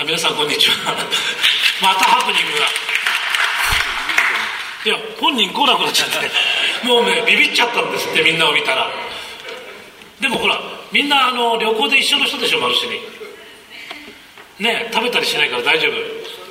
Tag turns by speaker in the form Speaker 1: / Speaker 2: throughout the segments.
Speaker 1: 皆さんこんにちは。またハプニングが。いや、本人来なくなっちゃって、もうね、ビビっちゃったんですって、みんなを見たら。でもほら、みんな旅行で一緒の人でしょ、マルシェに。ね、食べたりしないから大丈夫。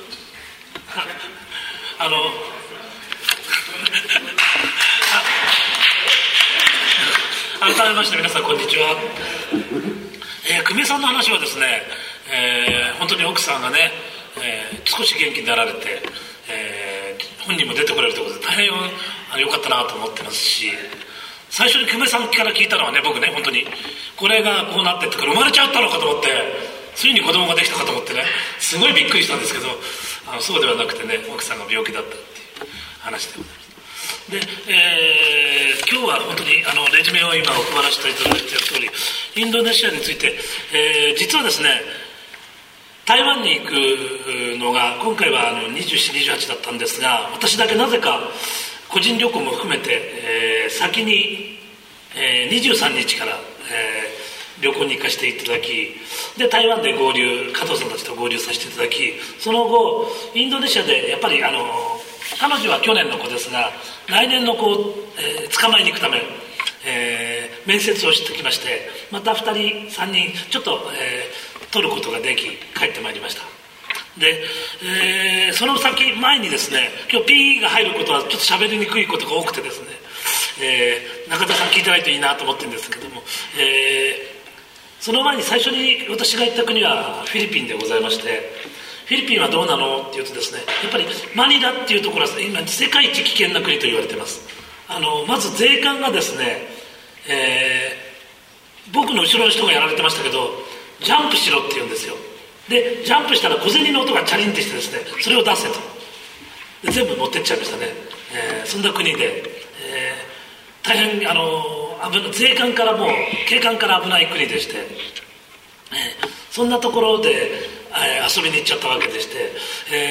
Speaker 1: 改めまして皆さんこんにちは。久米さんの話はですね、本当に奥さんがね、少し元気になられて、本人も出てこれるということで大変良かったなと思ってますし、最初に久米さんから聞いたのはね、僕ね、本当にこれがこうなってってから生まれちゃったのかと思って、ついに子供ができたかと思ってね、すごいびっくりしたんですけど、そうではなくてね、奥さんが病気だったっていう話でございます。で、今日は本当にレジュメを今お配らせていただいている通り、インドネシアについて、実はですね、台湾に行くのが今回は27、28だったんですが、私だけなぜか個人旅行も含めて、先に、23日から、旅行に行かせていただき、で台湾で合流、加藤さんたちと合流させていただき、その後インドネシアでやっぱり彼女は去年の子ですが、来年の子を、捕まえに行くため、面接をしてきまして、また2人3人ちょっと、取ることができ帰ってまいりました。で、その前にですね、今日 P が入ることはちょっと喋りにくいことが多くてですね、中田さん聞いてないといいなと思ってるんですけども、その前に最初に私が行った国はフィリピンでございまして、フィリピンはどうなのっていうとですね、やっぱりマニラっていうところは今世界一危険な国と言われています。まず税関がですね、僕の後ろの人がやられてましたけど、ジャンプしろって言うんですよ。でジャンプしたら小銭の音がチャリンってしてですね、それを出せと。で全部持ってっちゃいましたね。そんな国で、大変税関からも警官から危ない国でして、そんなところで、遊びに行っちゃったわけでして、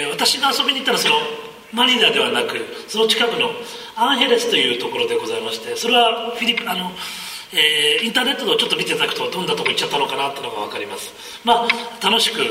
Speaker 1: 私が遊びに行ったらそのマニラではなく、その近くのアンヘレスというところでございまして、それはインターネットでちょっと見ていただくとどんなとこ行っちゃったのかなっていうのが分かります。まあ楽しく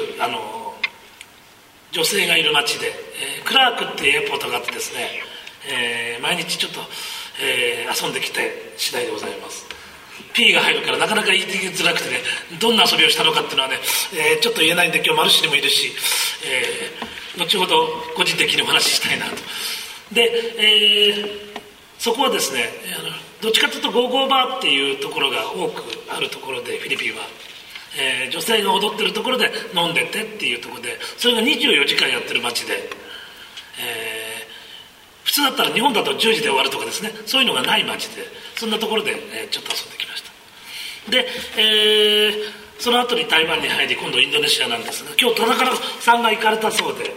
Speaker 1: 女性がいる街で、クラークっていうエアポートがあってですね、毎日ちょっと、遊んできて次第でございます。 P が入るからなかなか言いづらくてね、どんな遊びをしたのかっていうのはね、ちょっと言えないんで、今日マルシにもいるし、後ほど個人的にお話ししたいなと。で、そこはですね、どっちかというとゴーゴーバーっていうところが多くあるところで、フィリピンは、女性が踊ってるところで飲んでてっていうところで、それが24時間やってる街で、普通だったら日本だと10時で終わるとかですね、そういうのがない街で、そんなところで、ちょっと遊んできました。で、その後に台湾に入り、今度インドネシアなんですが、今日田中さんが行かれたそうで、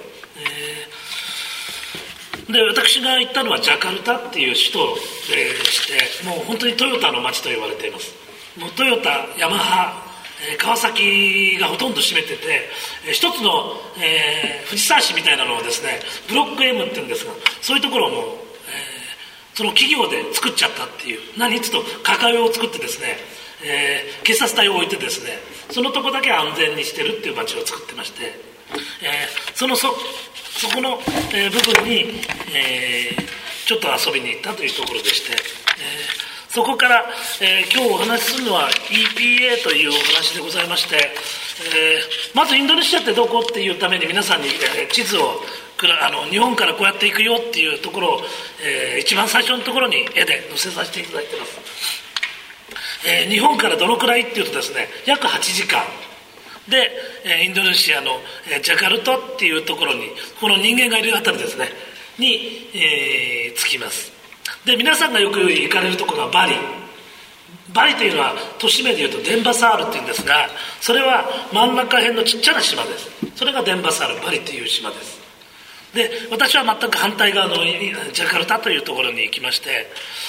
Speaker 1: で私が行ったのはジャカルタっていう首都でして、もう本当にトヨタの街と言われています。もうトヨタ、ヤマハ、川崎がほとんど占めてて、一つの、藤沢市みたいなのをですね、ブロック M って言うんですが、そういうところをもう、その企業で作っちゃったっていう、何つと抱えを作ってですね、警察隊を置いてですね、そのとこだけ安全にしてるっていう街を作ってまして、そこの、部分に、ちょっと遊びに行ったというところでして、そこから、今日お話しするのは EPA というお話でございまして、まずインドネシアってどこっていうために皆さんに、地図を日本からこうやって行くよっていうところを、一番最初のところに絵で載せさせていただいてます。日本からどのくらいっていうとですね、約8時間で、インドネシアの、ジャカルタっていうところに、この人間がいるあたりですねに、着きます。で皆さんがよく行かれるところがバリというのは都市名でいうとデンバサールっていうんですが、それは真ん中辺のちっちゃな島です。それがデンバサール、バリという島です。で私は全く反対側のジャカルタというところに行きまして、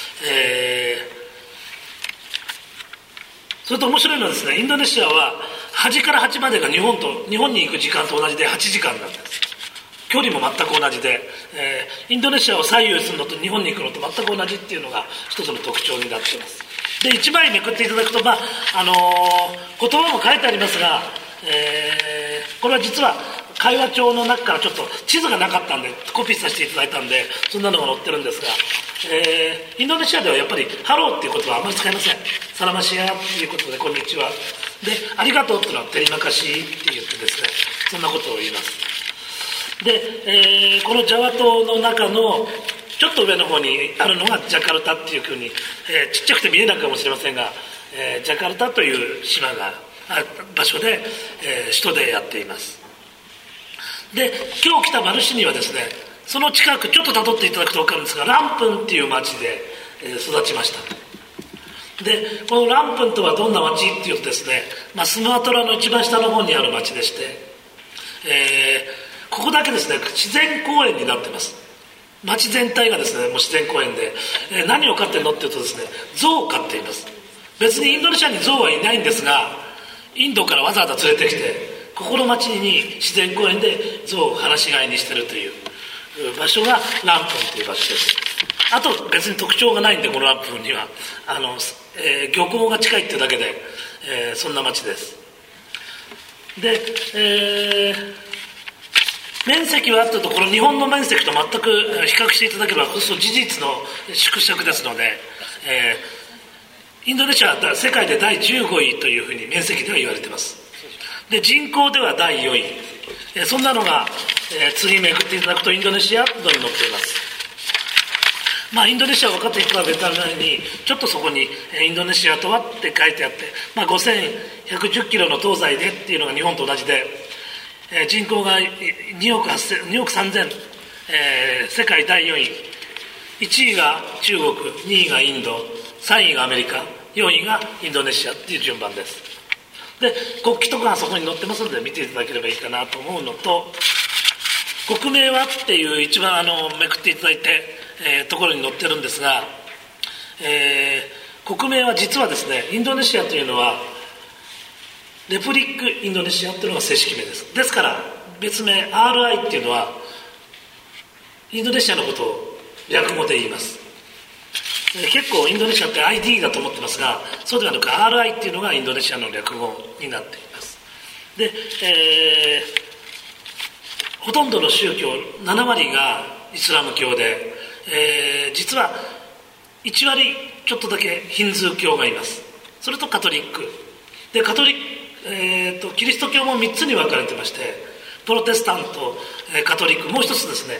Speaker 1: それと面白いのはですね、インドネシアは端から端までが日本に行く時間と同じで8時間なんです。距離も全く同じで、インドネシアを左右するのと日本に行くのと全く同じっていうのが一つの特徴になっています。で1枚めくっていただくと、言葉も書いてありますが、これは実は会話帳の中からちょっと地図がなかったんでコピーさせていただいたんで、そんなのが載ってるんですが、インドネシアではやっぱりハローっていう言葉はあまり使いません。サラマシアっていうことでこんにちはで、ありがとうっていうのはテリマカシーって言ってですね、そんなことを言います。で、このジャワ島の中のちょっと上の方にあるのがジャカルタっていうふうに、ちっちゃくて見えないかもしれませんが、ジャカルタという島が場所で、首都でやっています。で、今日来たマルシにはですね、その近くちょっと辿っていただくと分かるんですが、ランプンっていう町で、育ちました。で、このランプンとはどんな町っていうとですね、スマトラの一番下の方にある町でして、ここだけですね、自然公園になってます。町全体がですね、もう自然公園で、何を飼ってるのっていうとですね、象を飼っています。別にインドネシアに象はいないんですが、インドからわざわざ連れてきて、ここの町に自然公園で象を放し飼いにしてるという場所がランプンという場所です。あと別に特徴がないんで、このランプンには漁港が近いっていうだけで、そんな町です。で、面積はあったところ、日本の面積と全く比較していただければ、事実の縮尺ですので、インドネシアは世界で第15位というふうに面積では言われています。で、人口では第4位。そんなのが、次めくっていただくとインドネシアというのに載っています。インドネシアを分かっていただいために、ちょっとそこにインドネシアとはって書いてあって、5110キロの東西でっていうのが日本と同じで、人口が2億3000、世界第4位、1位が中国、2位がインド、3位がアメリカ、4位がインドネシアっていう順番です。で、国旗とかがそこに載ってますので見ていただければいいかなと思うのと、国名はっていう一番めくっていただいて、ところに載ってるんですが、国名は実はですね、インドネシアというのはレプリックインドネシアというのが正式名です。ですから別名 RI っていうのはインドネシアのことを略語で言います。結構インドネシアって ID だと思ってますが、そうではなく RI っていうのがインドネシアの略語になっています。で、ほとんどの宗教7割がイスラム教で、実は1割ちょっとだけヒンズー教がいます。それとカトリックで、キリスト教も3つに分かれてまして、プロテスタント、カトリック、もう一つですね、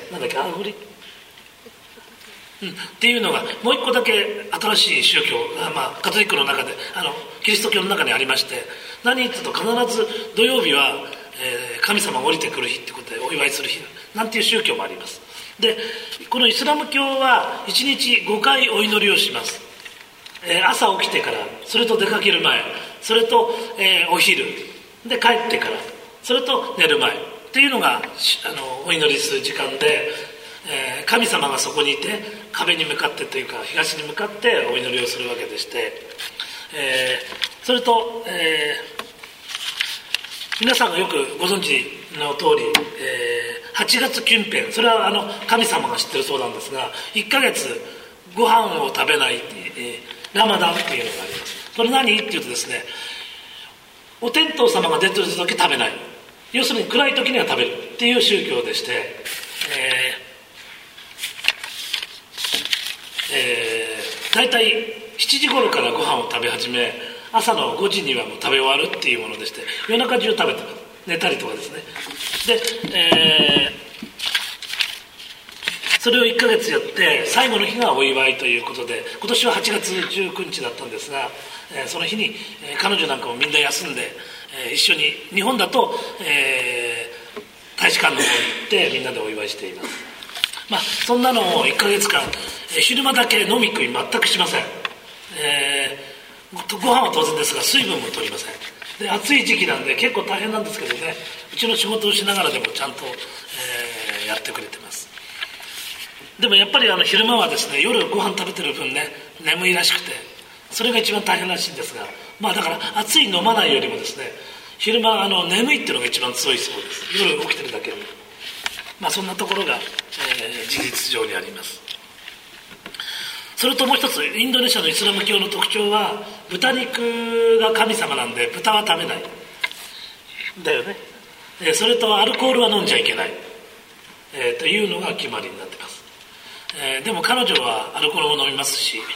Speaker 1: っていうのがもう一個だけ新しい宗教が、カトリックの中でキリスト教の中にありまして、何言ってると必ず土曜日は、神様が降りてくる日ってことでお祝いする日なんていう宗教もあります。で、このイスラム教は1日5回お祈りをします。朝起きてから、それと出かける前、それと、お昼で帰ってから、それと寝る前っていうのがお祈りする時間で、神様がそこにいて壁に向かってというか東に向かってお祈りをするわけでして、それと、皆さんがよくご存知の通り、8月近辺、それは神様が知ってるそうなんですが、1ヶ月ご飯を食べない、ラマダンっていうのがあります。それ何っていうとですね、お天道様が出てる時食べない、要するに暗い時には食べるっていう宗教でして、大体7時頃からご飯を食べ始め、朝の5時にはもう食べ終わるっていうものでして、夜中中食べてます。寝たりとかですね。で、それを1ヶ月やって最後の日がお祝いということで、今年は8月19日だったんですが、その日に、彼女なんかもみんな休んで、一緒に日本だと、大使館の方に行ってみんなでお祝いしています。そんなのを1ヶ月間、昼間だけ飲み食い全くしません。ご飯は当然ですが水分も取りません。で、暑い時期なんで結構大変なんですけどね、うちの仕事をしながらでもちゃんと、やってくれてます。でもやっぱり昼間はですね、夜ご飯食べてる分ね、眠いらしくて、それが一番大変らしいんですが、だから暑い飲まないよりもですね、昼間眠いっていうのが一番強いそうです。夜起きてるだけに。そんなところが、事実上にあります。それともう一つ、インドネシアのイスラム教の特徴は、豚肉が神様なんで豚は食べないだよね。 それとアルコールは飲んじゃいけない、というのが決まりになってます。でも彼女はアルコールも飲みますし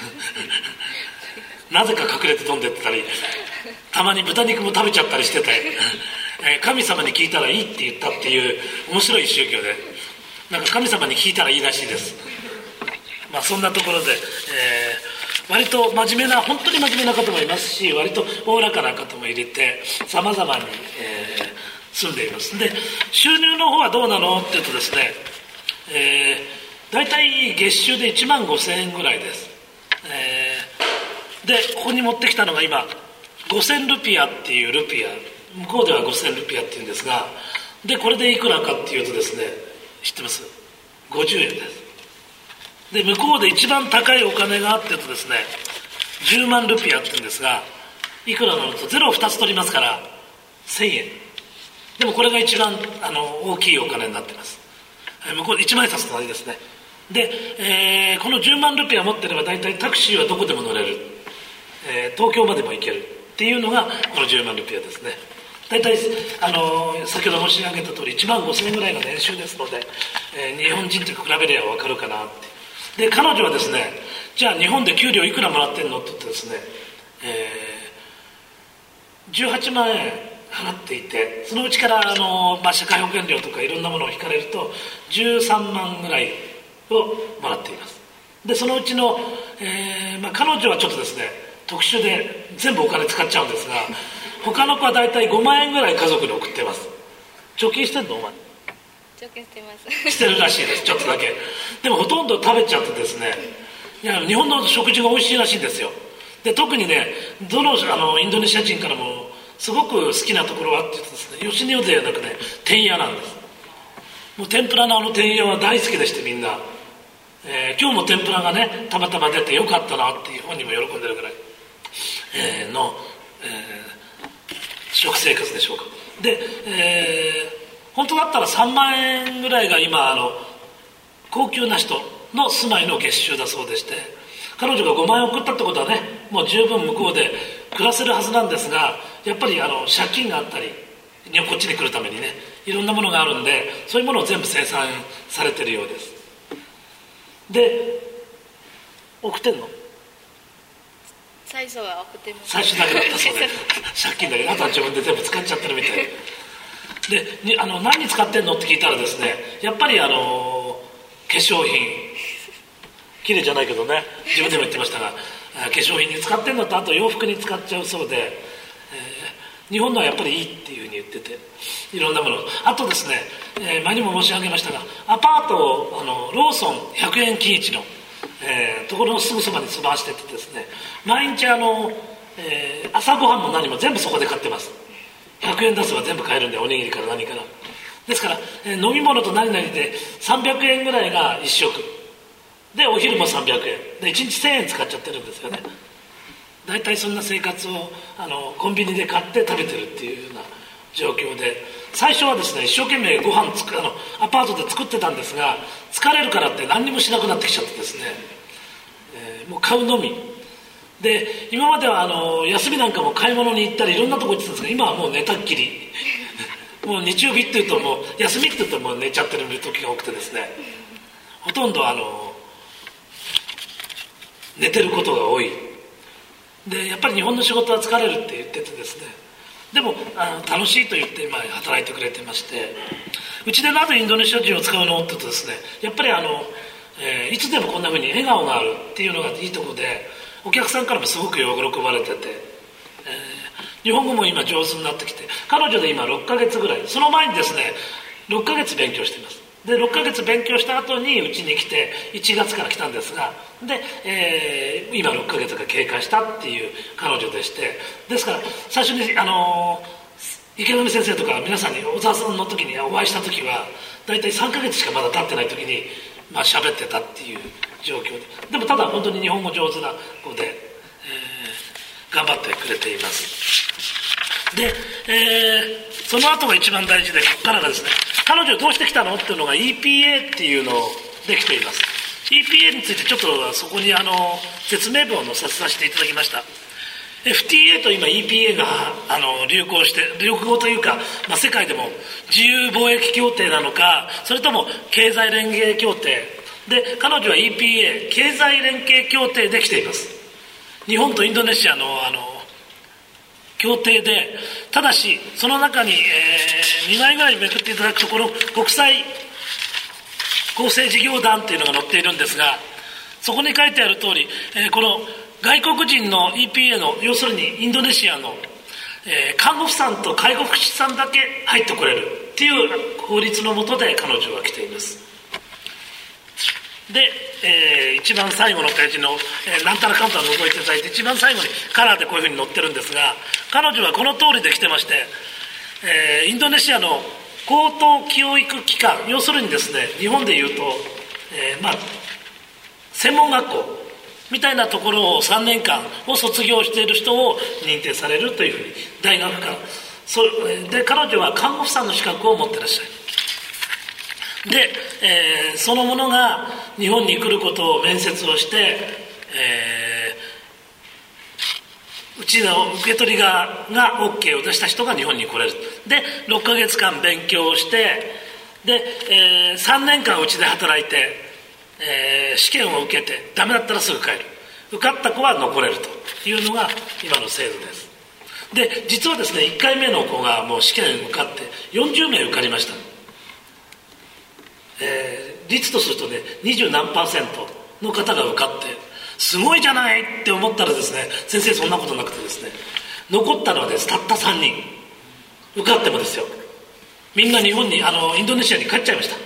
Speaker 1: なぜか隠れて飲んでってたり、たまに豚肉も食べちゃったりしてて神様に聞いたらいいって言ったっていう面白い宗教で、なんか神様に聞いたらいいらしいです。そんなところで、割と真面目な、本当に真面目な方もいますし、割とおおらかな方も入れてさまざまに、住んでいます。で、収入の方はどうなのっていうとですね、大体月収で1万5,000円ぐらいです。でここに持ってきたのが今5000ルピアっていうルピア、向こうでは5000ルピアっていうんですが、でこれでいくらかっていうとですね、知ってます？ 50 円です。で向こうで一番高いお金があってとですね、10万ルピアっていうんですが、いくらなのとゼロを2つ取りますから1000円。でもこれが一番大きいお金になっています。向こうで1万円札と同じですね。で、この10万ルピア持ってれば大体タクシーはどこでも乗れる、東京までも行けるっていうのがこの10万ルピアですね。大体先ほど申し上げた通り1万5,000円ぐらいが年収ですので、日本人と比べれば分かるかなって。で彼女はですね、じゃあ日本で給料いくらもらってんのって言ってですね、18万円払っていて、そのうちから社会保険料とかいろんなものを引かれると13万ぐらいをもらっています。でそのうちの、彼女はちょっとですね特殊で全部お金使っちゃうんですが、他の子は大体5万円ぐらい家族に送っています。貯金してんのお前？
Speaker 2: 貯金してます。
Speaker 1: してるらしいです、ちょっとだけ。でもほとんど食べちゃってですね、いや日本の食事が美味しいらしいんですよ。で特にね、どのインドネシア人からもすごく好きなところはって言うとですね、吉野ではなくね、天屋なんです。もう天ぷらの天屋は大好きでして、みんな、今日も天ぷらがねたまたま出てよかったなっていう本人も喜んでるぐらい、食生活でしょうか。で、本当だったら3万円ぐらいが今高級な人の住まいの月収だそうでして、彼女が5万円送ったってことはね、もう十分向こうで暮らせるはずなんですが、やっぱり借金があったり、こっちに来るためにねいろんなものがあるんで、そういうものを全部生産されてるようです。で送ってんの？
Speaker 2: 最初は送ってます。
Speaker 1: 最初だけだったそうで借金だけど、あとは自分で全部使っちゃってるみたいで、何に使ってんのって聞いたらですね、やっぱり化粧品、綺麗じゃないけどね、自分でも言ってましたが、化粧品に使ってんのと、あと洋服に使っちゃうそうで、日本のはやっぱりいいっていうふうに言ってて、いろんなもの、あとですね、前にも申し上げましたが、アパートをローソン100円均一の、ところのすぐそばに住まわしててですね、毎日朝ごはんも何も全部そこで買ってます。100円出せば全部買えるんで、おにぎりから何からですから、飲み物と何々で300円ぐらいが1食で、お昼も300円で1日1000円使っちゃってるんですよね。大体そんな生活をコンビニで買って食べてるっていうような状況で、最初はですね一生懸命ご飯アパートで作ってたんですが、疲れるからって何にもしなくなってきちゃってですね、もう買うのみで、今までは休みなんかも買い物に行ったりいろんなとこ行ってたんですが、今はもう寝たっきりもう日曜日っていうと、もう休みっていうともう寝ちゃってる時が多くてですね、ほとんど寝てることが多いで、やっぱり日本の仕事は疲れるって言っててですね、でも楽しいと言って今働いてくれてまして、うちでなぜインドネシア人を使うのって言うとですね、やっぱりいつでもこんな風に笑顔があるっていうのがいいところで、お客さんからもすごく喜ばれてて、日本語も今上手になってきて、彼女で今6ヶ月ぐらい、その前にですね6ヶ月勉強しています。で6ヶ月勉強した後にうちに来て、1月から来たんですが、で、今6ヶ月が経過したっていう彼女でして、ですから最初に池上先生とか皆さんに小沢さんの時にお会いした時は大体3ヶ月しかまだ経ってない時に喋ってたっていう状況で、でもただ本当に日本語上手な子で、頑張ってくれています。で、その後が一番大事で、ここからがですね、彼女どうしてきたのっていうのが EPA っていうのできています。 EPA についてちょっとそこに説明文を載せさせていただきました。 FTA と今 EPA が流行というか、世界でも自由貿易協定なのか、それとも経済連携協定で、彼女は EPA 経済連携協定で来ています。日本とインドネシアの協定で、ただしその中に、2枚ぐらいめくっていただくと、この国際公正事業団というのが載っているんですが、そこに書いてある通り、この外国人の EPA の、要するにインドネシアの、看護婦さんと介護福祉士さんだけ入ってこれるっていう法律の下で彼女は来ています。で、一番最後のページの、なんたらかんたら覗いていただいて、一番最後にカラーでこういうふうに載ってるんですが、彼女はこの通りで来てまして、インドネシアの高等教育機関、要するにですね、日本でいうと、専門学校みたいなところを3年間を卒業している人を認定されるというふうに、大学からで、彼女は看護婦さんの資格を持っていらっしゃる。で、その者が日本に来ることを面接をして、うちの受け取り側が OK を出した人が日本に来れる。で、6ヶ月間勉強をして、で、3年間うちで働いて、試験を受けてダメだったらすぐ帰る。受かった子は残れるというのが今の制度です。で、実はですね、1回目の子がもう試験受かって40名受かりました。率とするとね、20何%の方が受かって、すごいじゃないって思ったらですね、先生そんなことなくてですね、残ったのはです、たった3人。受かってもですよ、みんな日本にインドネシアに帰っちゃいました。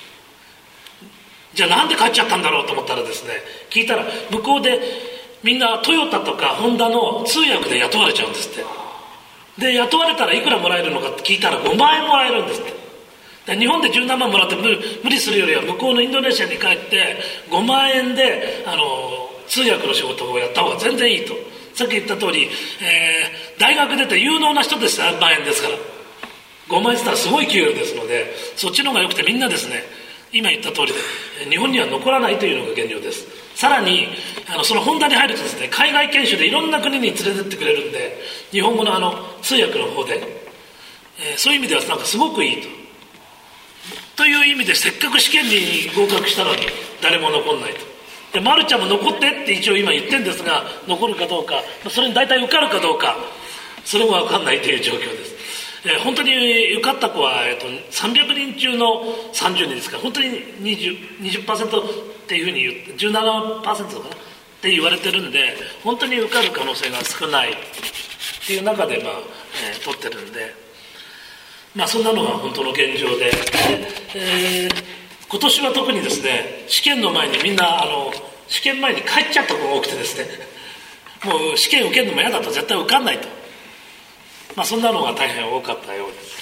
Speaker 1: じゃあなんで帰っちゃったんだろうと思ったらですね、聞いたら向こうでみんなトヨタとかホンダの通訳で雇われちゃうんですって。で、雇われたらいくらもらえるのかって聞いたら5万円もらえるんですって。日本で17万もらって無理するよりは、向こうのインドネシアに帰って5万円で通訳の仕事をやった方が全然いいと。さっき言った通り、大学出て有能な人です3万円ですから、5万円って言ったらすごい給料ですので、そっちの方が良くて、みんなですね、今言った通りで日本には残らないというのが現状です。さらにそのホンダに入るとですね、海外研修でいろんな国に連れてってくれるんで、日本語の通訳の方で、そういう意味ではなんかすごくいいという意味で、せっかく試験に合格したのに誰も残んないと。で、まるちゃんも残ってって一応今言ってるんですが、残るかどうか、それに大体受かるかどうか、それも分かんないという状況です。本当に受かった子は、300人中の30人ですから、本当に 20% っていうふうに言って 17% かなって言われてるんで、本当に受かる可能性が少ないっていう中で取ってるんで、そんなのが本当の現状で、今年は特にですね、試験の前にみんな試験前に帰っちゃった子が多くてですね、もう試験受けるのも嫌だと、絶対受かんないと、そんなのが大変多かったようです。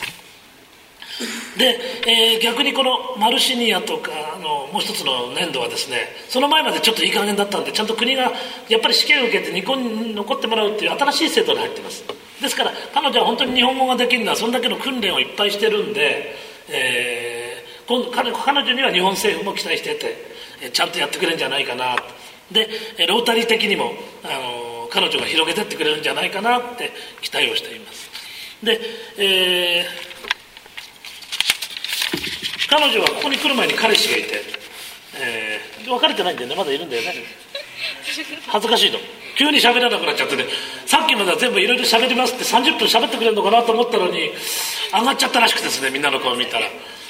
Speaker 1: で、逆にこのマルシニアとかもう一つの年度はですね、その前までちょっといい加減だったんで、ちゃんと国がやっぱり試験を受けて日本に残ってもらうっていう新しい制度に入っています。ですから彼女は本当に日本語ができるのはそんだけの訓練をいっぱいしてるんで、彼女には日本政府も期待してて、ちゃんとやってくれるんじゃないかな。で、ロータリー的にも彼女が広げてってくれるんじゃないかなって期待をしています。で、彼女はここに来る前に彼氏がいて、別れてないんだよね、まだいるんだよね。恥ずかしいと急に喋らなくなっちゃってね、さっきまでは全部いろいろ喋りますって30分喋ってくれるのかなと思ったのに上がっちゃったらしくてですね、みんなの顔を見たら、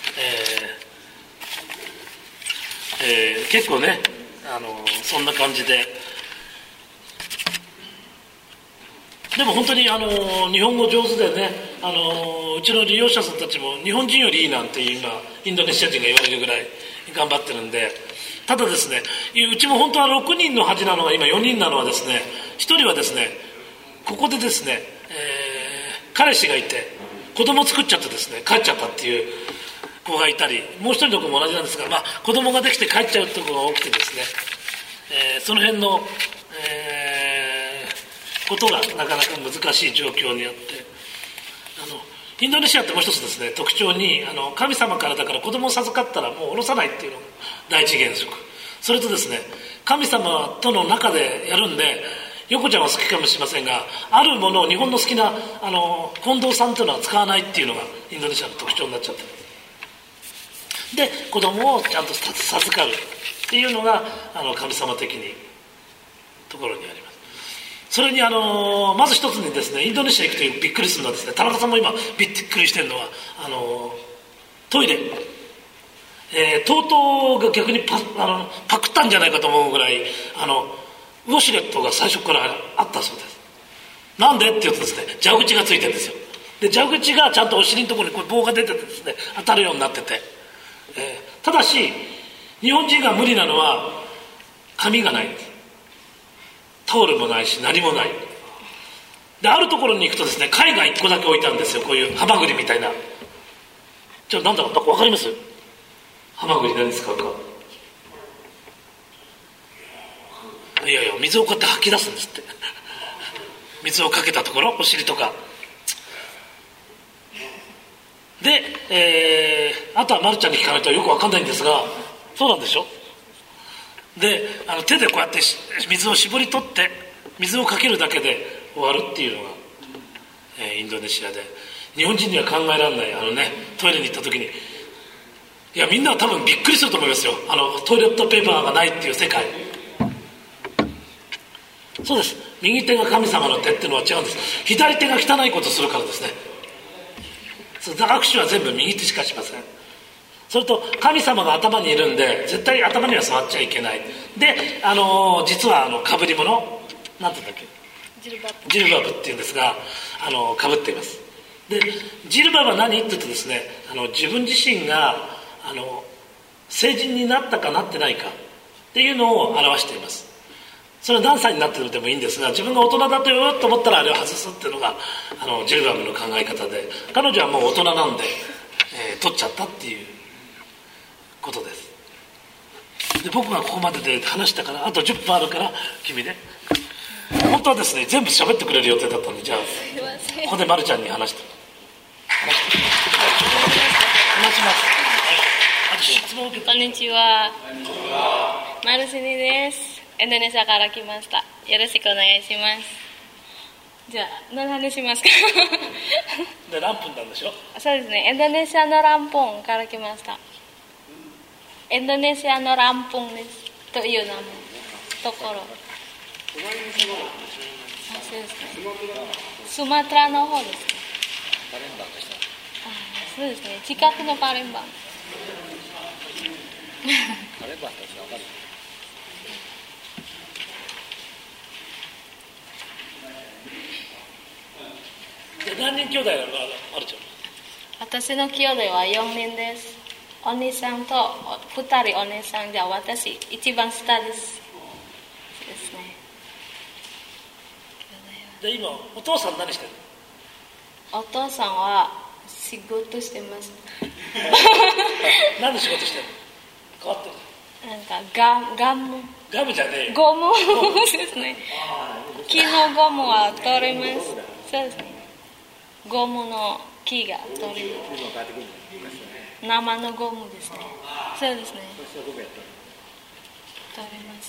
Speaker 1: 結構ねそんな感じで、でも本当に日本語上手でね、うちの利用者さんたちも日本人よりいいなんて今インドネシア人が言われるぐらい頑張ってるんで、ただですね、うちも本当は6人の恥なのが今4人なのはですね、1人はですね、ここでですね、彼氏がいて子供作っちゃってですね帰っちゃったっていう子がいたり、もう1人の子も同じなんですが、子供ができて帰っちゃうって子が多くてですね、その辺の、ことがなかなか難しい状況にあって、インドネシアってもう一つですね、特徴に神様からだから子供を授かったらもう下ろさないっていうのが第一原則。それとですね、神様との中でやるんで、 横ちゃんは好きかもしれませんが、あるものを日本の好きな近藤さんというのは使わないっていうのがインドネシアの特徴になっちゃってる。で子供をちゃんと授かるっていうのが神様的にところにあります。それにまず一つにですね、インドネシア行くとびっくりするのはですね、田中さんも今びっくりしてるのはトイレ、TOTO が逆にパクったんじゃないかと思うぐらいウォシュレットが最初からあったそうです。なんでって言うとですね、蛇口がついてるんですよ。で蛇口がちゃんとお尻のところにこれ棒が出ててですね、当たるようになってて、ただし日本人が無理なのは紙がないんです。タオルもないし何もない。であるところに行くとですね、貝が1個だけ置いてあるんですよ。こういうハマグリみたいな。なんだろう、分かります？ハマグリ何使うか。いやいや、水をこうやって吐き出すんですって。水をかけたところ、お尻とかで、あとはまるちゃんに聞かないとよく分かんないんですが、そうなんでしょ。で手でこうやって水を絞り取って水をかけるだけで終わるっていうのが、インドネシアで、日本人には考えられないトイレに行った時に、いやみんなは多分びっくりすると思いますよ。トイレットペーパーがないっていう世界。そうです。右手が神様の手っていうのは違うんです。左手が汚いことをするからですね。握手は全部右手しかしません。それと神様が頭にいるんで絶対頭には触っちゃいけない。で実はかぶり物なんて言うんだっけ、ジルバブっていうんですがかぶっています。でジルバブは何って言うとですね、自分自身が成人になったかなってないかっていうのを表しています。それは何歳になってるでもいいんですが、自分が大人だとよと思ったらあれを外すっていうのがジルバブの考え方で、彼女はもう大人なんで、取っちゃったっていうことです。で僕がここまでで話したから、あと10分あるから君ね、本当はですね全部喋ってくれる予定だったんで、じゃあここでまるちゃんに話します。あと質問を受けた。
Speaker 2: こんにちは。マルシニです。インドネシアから来ました。よろしくお願いします。じゃあ何話しますか？
Speaker 1: で何分なんでしょう？
Speaker 2: そうですね、インドネシアのランポンから来ました。インドネシアのランポンですという名前ところ。そうですね、スマトラの方ですね。そうですね、近くのパレンバン。パレンバンって分かる？
Speaker 1: 何人兄弟なの？あるちゃん。
Speaker 2: 私の兄弟は4人です。お兄さんと2人お姉さんで、私一番下です。ですね。
Speaker 1: で今お父さん何してる
Speaker 2: の？お父さんは仕事してます。
Speaker 1: 何の仕事してるの？変わってる？
Speaker 2: なんかガム
Speaker 1: じゃねえよ。
Speaker 2: ゴムですね。木のゴムは取れます。そうですね、ゴムの木が取れます。生のゴムですね。そうですね、取れます。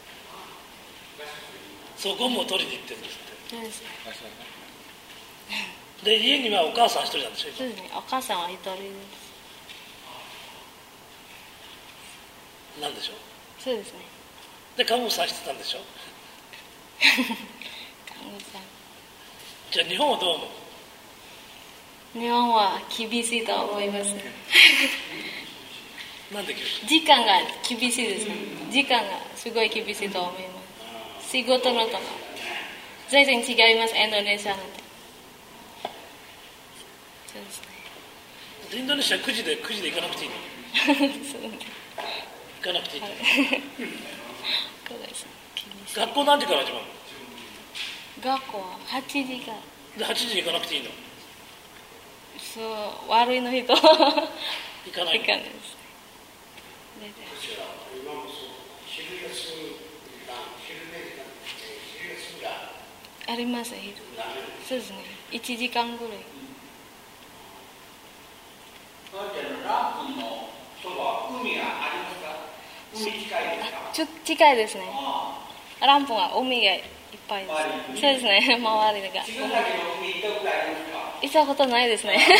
Speaker 1: そう、ゴムを取りに行ってるんですって。
Speaker 2: そうですね。
Speaker 1: で家にはお母さん一人なんでしょ？
Speaker 2: そうですね、お母さんは一人です。
Speaker 1: なんでしょう？
Speaker 2: そうですね。
Speaker 1: で看護師さんしてたんでしょ？
Speaker 2: 看護師さん。
Speaker 1: じゃあ日本はどう思う？
Speaker 2: 日本は厳しいと思いますね。
Speaker 1: なんで厳しい？
Speaker 2: 時間が厳しいですね。時間がすごい厳しいと思います。仕事のとか全然違います、インドネシアなんて。そうですね。
Speaker 1: インドネシア9時で行かなくていいの？
Speaker 2: そうです。
Speaker 1: 行かなくていいの？
Speaker 2: そうです。
Speaker 1: 学校何時から始まる
Speaker 2: 学校は8時から。
Speaker 1: で8時に行かなくていいの？
Speaker 2: そう、悪いの人は
Speaker 1: 行かない。
Speaker 2: 行かないです。あります、昼。そうですね、1時間ぐらい。
Speaker 3: ランプのそば、海がありますか？海近いですか？
Speaker 2: 近いですね。ランプは海がぱいです。そうですね、周りが。行ったことないですね。行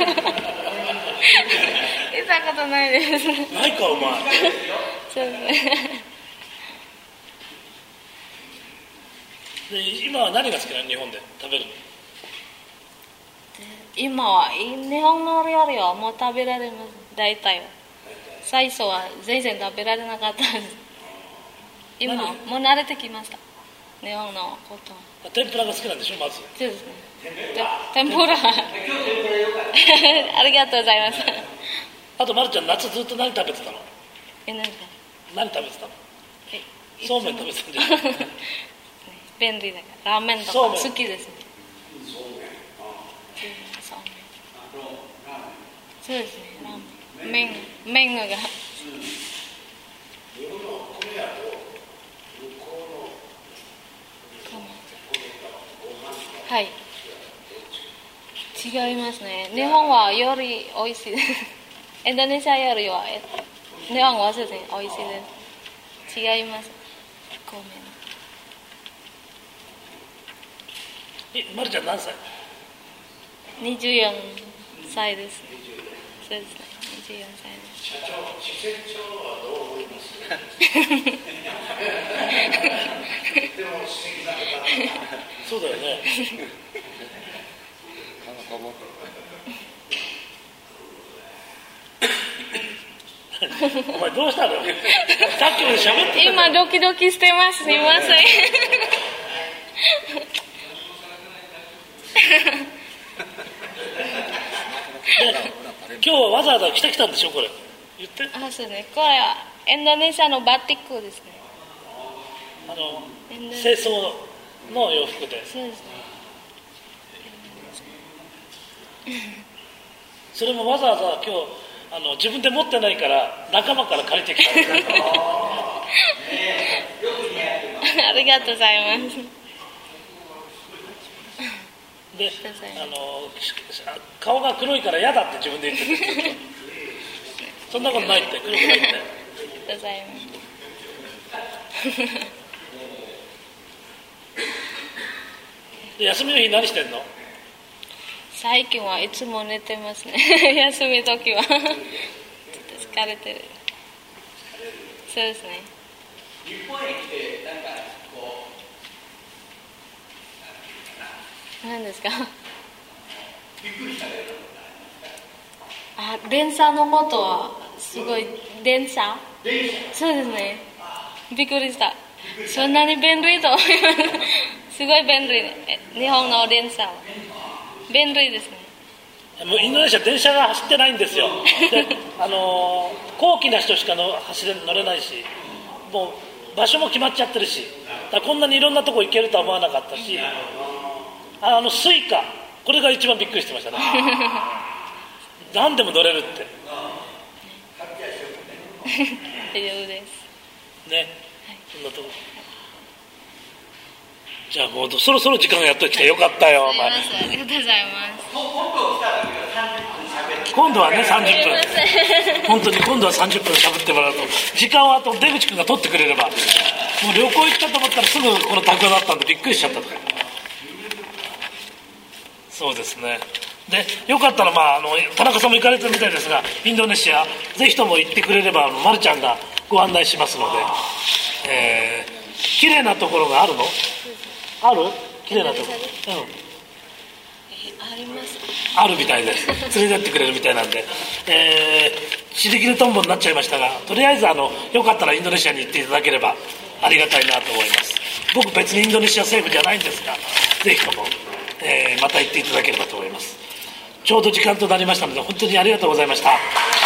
Speaker 2: ったことないです。
Speaker 1: ないかお前。
Speaker 2: そうですね。
Speaker 1: で今は何が好きなの、日本で食べるの？
Speaker 2: 今は日本の料理はもう食べられます。大体は。最初は全然食べられなかったです。今もう慣れてきました。日本のこと。
Speaker 1: 天ぷらが好きなんでしょ、まず。
Speaker 2: そうですね。天ぷら。ありがとうございます。
Speaker 1: あと、まるちゃん、夏ずっと何食べてたの？
Speaker 2: 何か。
Speaker 1: 何食べてたの？そうめん食べてたんじゃない？
Speaker 2: 便利だから。ラーメンとか好きですね。そうですね、ラーメン。麺が。はい。違いますね。日本はより美味しいです。インドネシアよりは日本はそうですね、美味しいです。違います。
Speaker 1: まるちゃん何歳
Speaker 2: ？24歳です。そうですね、24歳です。
Speaker 1: 社長、施設長はどう思います？でも素敵な方。そうだよね。お前どうしたの？さっきまで喋ってた。
Speaker 2: 今ドキドキしてます。すみません。
Speaker 1: 今日はわざわざ来たんでしょ、これ。言って。
Speaker 2: そうね。これはインドネシアのバティックですね。
Speaker 1: 清掃の洋服で。
Speaker 2: そうですね。
Speaker 1: それもわざわざ今日自分で持ってないから仲間から借りてきた。
Speaker 2: ありがとうございます。
Speaker 1: で、顔が黒いから嫌だって自分で言ってる。そんなことないって、黒くないって。
Speaker 2: ありがとうございます。
Speaker 1: で、休みの日何してんの？
Speaker 2: 最近はいつも寝てますね。休み時は。ちょっと疲れてる。そうですね。
Speaker 3: 日本へ来て、なんかこう。
Speaker 2: 何ですか？
Speaker 3: びっくりしたね。
Speaker 2: 電車のことはすごい。電車？そうですね。びっくりした。そんなに便利と思います。すごい便利。日本の電車は便利ですね。
Speaker 1: もうインドネシア電車が走ってないんですよ。で、高貴な人しか乗れないし、もう場所も決まっちゃってるし、だからこんなにいろんなとこ行けるとは思わなかったし、スイカ、これが一番びっくりしてましたね。何でも乗れるって。
Speaker 2: 大丈夫です。
Speaker 1: ね、そんなとこ。じゃあもうそろそろ時間がやっときてよかったよ。
Speaker 2: ありがとうございます。
Speaker 1: 今度はね30分。本当に今度は30分喋ってもらうと、時間はあと出口君が取ってくれれば、もう旅行行ったと思ったらすぐこのタグだったんでびっくりしちゃったとか。そうですね。で、よかったら田中さんも行かれてるみたいですが、インドネシアぜひとも行ってくれればまるちゃんがご案内しますので、綺麗なところがあるの？ある？綺麗なところ。
Speaker 2: あります。
Speaker 1: あるみたいです。連れてってくれるみたいなんで、シリキルトンボになっちゃいましたが、とりあえずよかったらインドネシアに行っていただければありがたいなと思います。僕別にインドネシア政府じゃないんですが、ぜひとも、また行っていただければと思います。ちょうど時間となりましたので本当にありがとうございました。